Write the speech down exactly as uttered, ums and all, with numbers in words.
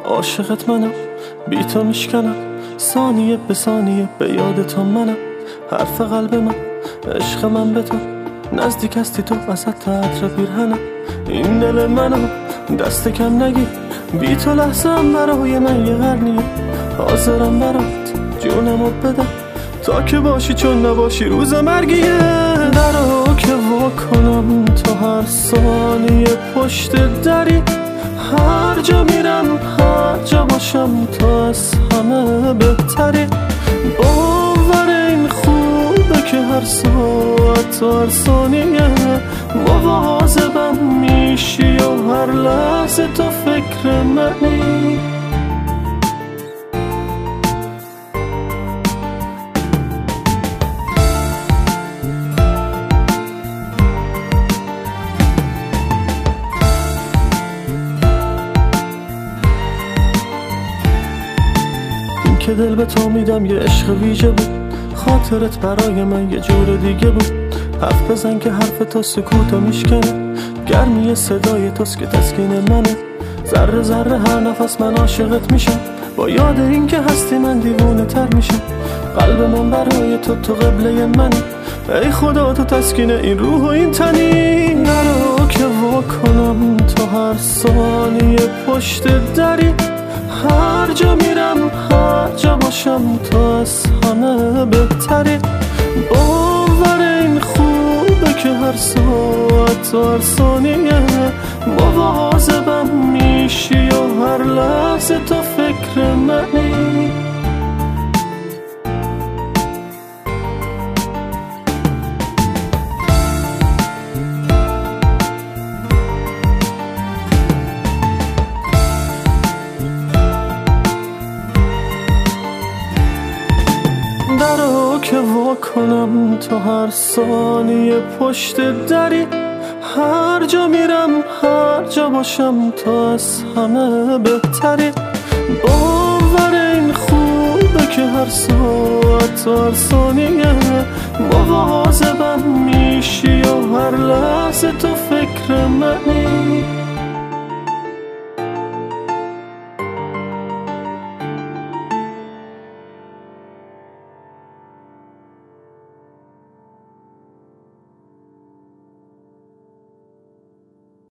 عاشقت منم، بی تو میشکنم ثانیه به ثانیه، به یاد تو منم، حرف قلب من، عشق من به تو، نزدیک هستی تو وسط عطر پیرهنم، این دل منم دست کم نگیر، بی تو لحظه هم برای من یه قرنیه، حاضرم برات جونمو بدم تا که باشی چون نباشی روز مرگیه. درو که وا کنم تو هر ثانیه پشت دری، هر جا میرم هر جا باشم تو از همه بهتری، باور این خوبه که هر ساعت و هر ثانیه مواظبم میشی و هر لحظه تو فکر منی. که دل به تو میدم یه عشق ویژه بود، خاطرت برای من یه جور دیگه بود، حرف بزن که حرف تو سکوتو میشکنه، گرمی صدای توست که تسکین منه، ذره ذره هر نفس من عاشقت میشم، با یاد این که هستی من دیوونه تر میشم، قلب من برای تو تو قبله منی، ای خدا تو تسکین این روح و این تنی. نرو که وا کنم تو هر ثانیه پشت دری، هر جا میرم هر جا باشم تو از همه بهتری، باور این خوبه که هر ساعت و هر ثانیه مواظبم میشی و هر لحظه تو فکر منی. درو که وا کنم تو هر ثانیه پشت دری، هر جا میرم هر جا باشم تو از همه بهتری، باور این خوبه که هر ساعت و هر ثانیه مواظبم میشی و هر لحظه تو فکر منی.